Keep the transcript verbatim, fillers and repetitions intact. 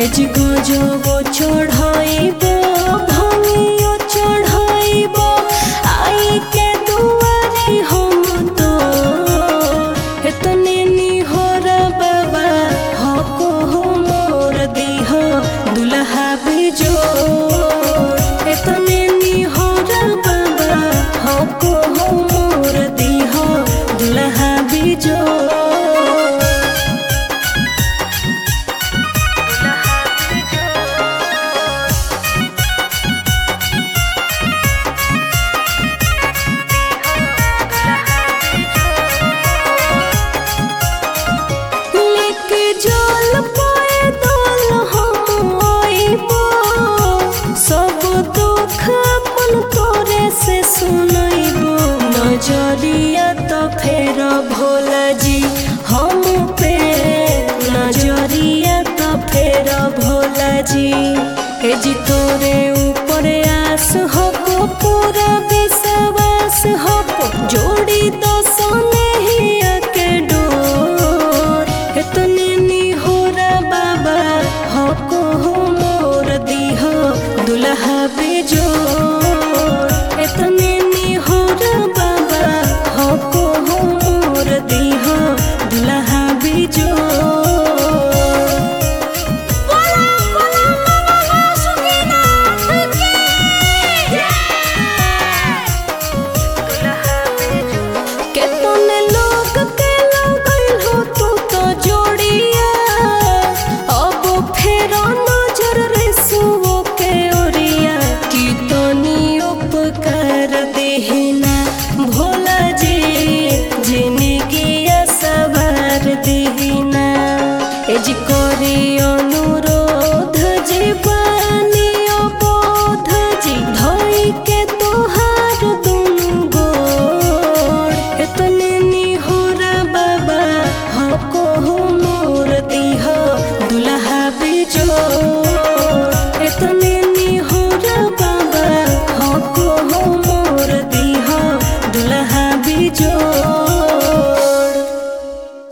AG गजबो चढ़ाइबो भंगियो चढ़ाइबो आई के दुआरी हम तो एतने निहोर बाबा हको हो मोर दीह दुल्हा बिजो एतने निहोर बाबा हको हो मोर दीह दुल्हा बिजो। नजरिया तो फेर भोला जी हम पे नजरिया तो फेर भोला जी हे जी तोरे ऊपर आस हो को पूरा विश्वास हो को जोड़ी तो सोने ही के डोर इतने निहोरा बाबा हो को हो मोर दीह दुल्हा बेजोर इतने निहोरा बाबा हको हो मोर दीह दुल्हा बिजोर। केतने लोग के लगल हो तू तो जोड़िया अब फेर नजर रेसुओ के ओरिया की तनी उपकार देहिना भोला जी जिंदगी सवार देहिना एजी करी अनुरोध जीवानी बोध जी धोई के तोहार दुनु गोर एतने निहोरा बाबा हको हो मोर दीह दुल्हा बिजोर एतने निहोरा बाबा हको हो मोर दीह दुल्हा बिजोर।